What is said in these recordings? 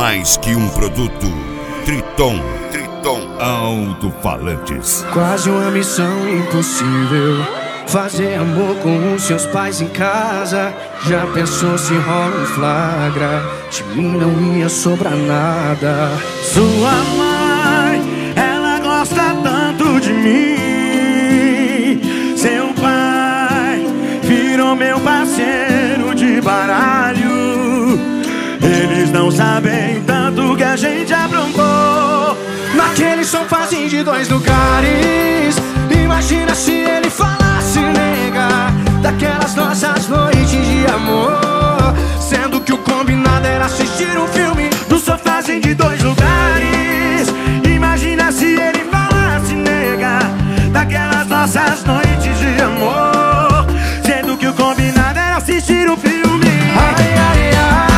mais que um produto. Triton Alto-Falantes. Quase uma missão impossível, fazer amor com os seus pais em casa. Já pensou se rola um flagra? De mim não ia sobrar nada. Sua mãe, ela gosta tanto de mim. Seu pai virou meu parceiro de baralho. Eles não sabem tanto que a gente aprontou naquele sofazinho de 2 lugares. Imagina se ele falasse, nega, daquelas nossas noites de amor, sendo que o combinado era assistir um filme no sofazinho de 2 lugares. Imagina se ele falasse, nega, daquelas nossas noites de amor, sendo que o combinado era assistir um filme. Ai, ai,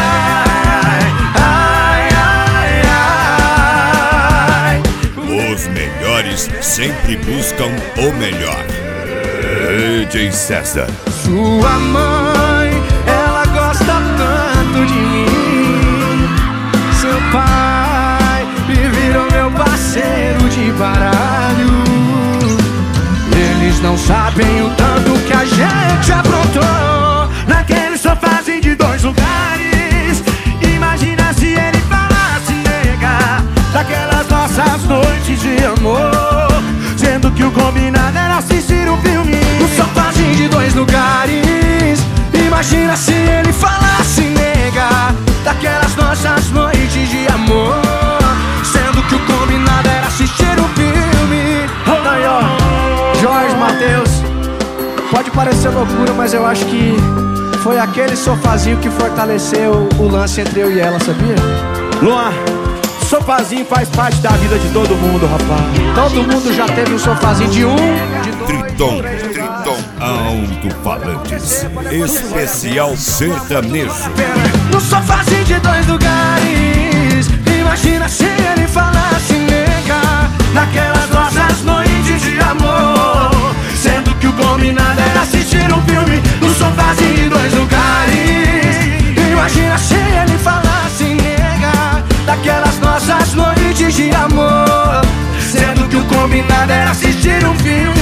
ai. Os melhores sempre buscam o melhor. DJ César. Sua mãe, ela gosta tanto de mim. Seu pai me virou meu parceiro de baralho. Eles não sabem o tanto que a gente aprontou naquele sofazinho de 2 lugares. Imagina se ele falasse, nega, daquelas nossas noites de amor, sendo que o combinado era assistir um filme no sofazinho de 2 lugares. Imagina se ele falasse, nega, daquelas nossas noites de amor, sendo que o combinado era assistir um filme. Aí, ó, Jorge Mateus, pode parecer loucura, mas eu acho que foi aquele sofazinho que fortaleceu o lance entre eu e ela, sabia? Luan, sofazinho faz parte da vida de todo mundo, rapaz. Todo mundo já teve um sofazinho de um, de 2. Triton Alto-Falantes. Especial sertanejo. No sofazinho de 2 lugares. Imagina se ele falasse, nega, daquelas nossas noites de amor, sendo que o combinado era assistir um filme no sofazinho de 2 lugares. Imagina se ele falasse, nega, daquelas nossas noites de amor, sendo que o combinado era assistir um filme